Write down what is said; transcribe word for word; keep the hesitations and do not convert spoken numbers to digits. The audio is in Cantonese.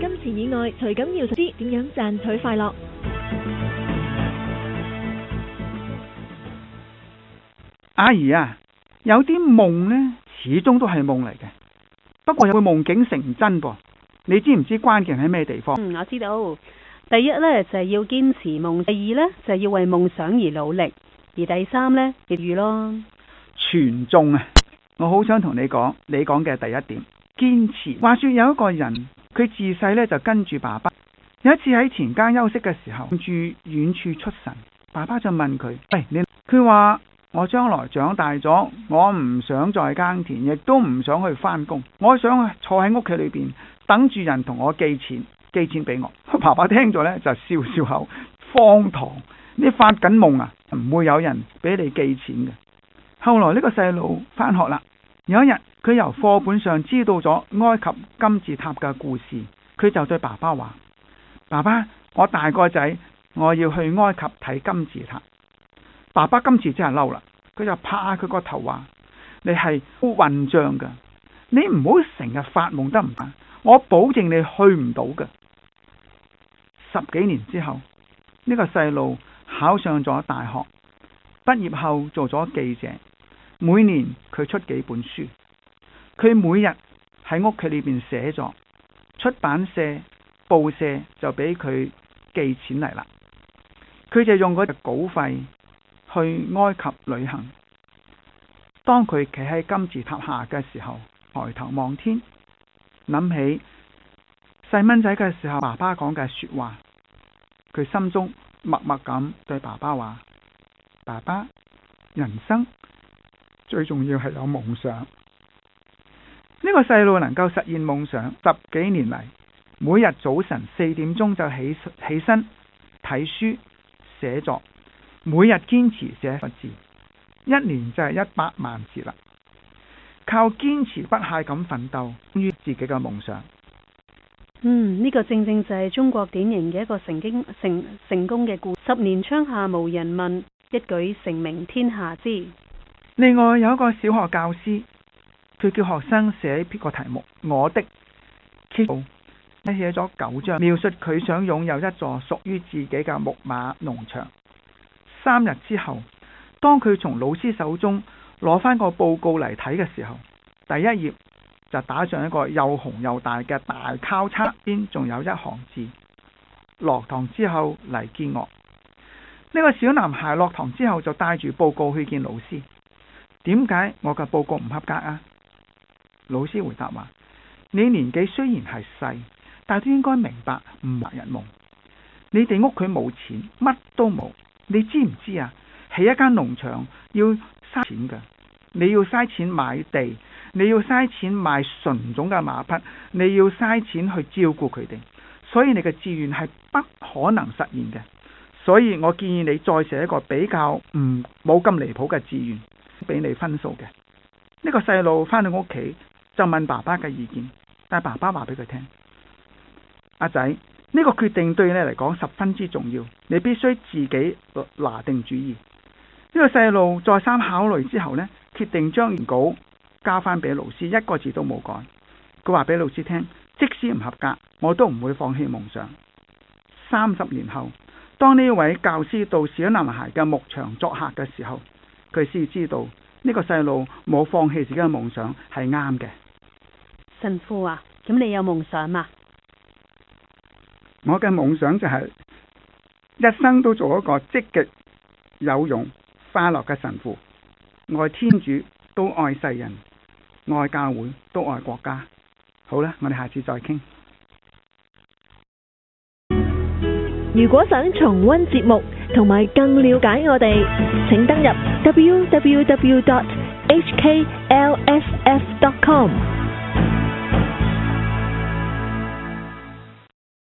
金錢以外，徐錦耀知點樣賺取快樂。 阿姨啊，有啲夢呢，始終都係夢嚟嘅，不過又會夢境成真噃。你知唔知關鍵喺咩地方？ 嗯，我知道。第一呢，就係要堅持夢，第二呢，就係要為夢想而努力，而第三呢，結語咯。 全中啊！我好想同你講，你講嘅第一點，堅持。話說有一個人，佢自細呢就跟住爸爸。有一次喺田間休息嘅時候，住遠處出神，爸爸就問佢：喂，你？佢話：我將來長大咗，我唔想再耕田，亦都唔想去返工，我想坐喺屋企裏邊等住人同我寄錢，寄錢俾我。爸爸聽咗呢，就笑笑口，荒唐！你發緊夢啊，唔會有人俾你寄錢嘅。後來呢個細路返學啦，有一日佢由課本上知道咗埃及金字塔嘅故事，佢就對爸爸話：爸爸，我大個仔，我要去埃及睇金字塔。爸爸今次真係嬲啦，佢就拍下佢個頭話：你係混帳噶，你唔好成日發夢得唔得？我保證你去唔到噶。十幾年之後，呢個細路考上咗大學，畢業後做咗記者，每年佢出幾本書，佢每日喺屋企裏邊寫作，出版社、報社就俾佢寄錢嚟啦，佢就用嗰隻稿費去埃及旅行。當佢企喺金字塔下嘅時候，抬頭望天，諗起細蚊仔嘅時候爸爸講嘅說話，佢心中默默咁對爸爸話：爸爸，人生最重要係有夢想。呢個細路能夠實現夢想，十幾年嚟，每日早晨四點鐘就起起身睇書寫作，每日堅持寫佛字，一年就係一百萬字啦。靠堅持不懈咁奮鬥於自己嘅夢想。 嗯，呢、這個正正就係中國典型嘅一個成經成成功嘅故事。十年窗下無人問，一舉成名天下知。 另外有一個小學教師，佢叫學生寫個題目《我的》，寫咗九章，描述佢想擁有一座屬於自己嘅木馬農場。三日之後，當佢從老師手中攞翻個報告嚟睇嘅時候，第一頁就打上一個又紅又大嘅大交叉，邊仲有一行字：落堂之後嚟見我。呢個小男孩落堂之後就帶住報告去見老師。點解我嘅報告唔合格啊？老師回答話：你年紀雖然係細，但都應該明白唔畫人夢。你哋屋企冇錢，乜都冇，你知唔知啊？起一間農場要嘥錢㗎，你要嘥錢買地，你要嘥錢買純種嘅馬匹，你要嘥錢去照顧佢哋，所以你嘅志願係不可能實現嘅。所以我建議你再寫一個比較唔冇咁離譜嘅志願，俾你分數嘅。呢個細路返到屋企就問爸爸嘅意見，但係爸爸話俾佢聽：阿仔，呢個決定對你嚟講十分之重要，你必須自己拿定主意。呢個細路再三考慮之後呢，決定將原稿交翻俾老師，一個字都冇改。佢話俾老師聽：即使唔合格，我都唔會放棄夢想。三十年後，當呢位教師到小男孩嘅牧場作客嘅時候，佢先知道呢個細路冇放棄自己嘅夢想係啱嘅。 神父啊，咁你有夢想嘛？ 我嘅夢想就係一生都做一個積極、有用、快樂嘅神父，愛天主都愛世人，愛教會都愛國家。好啦，我哋下次再傾。 如果想重溫節目同埋更了解我哋，請登入 w w w dot h k l s f dot com。